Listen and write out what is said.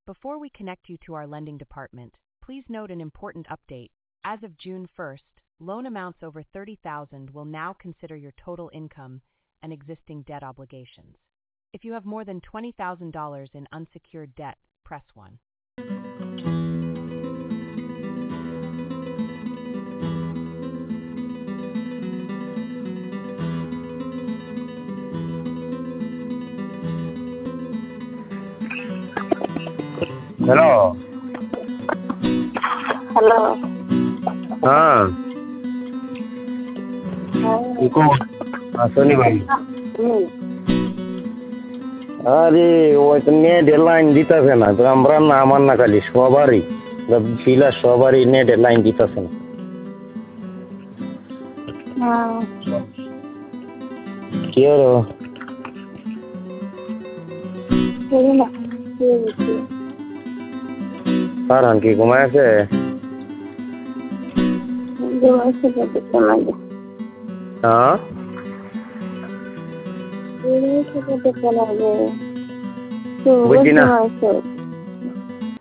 Before we connect you to our lending department, please note an important update. As of June 1st, loan amounts over $30,000 will now consider your total income and existing debt obligations. If you have more than $20,000 in unsecured debt, press 1. Hello. Hello. হ্যাঁ আসনি ভাই আরে ওই তো নেটের line দিতেছে না তো আমরা না আমার না খালি সবারই ফিলার সবারই নেটের লাইন দিতেছে না কি হলো ফারহান কি ঘুমায় আছে হ্যাঁ বুঝছি না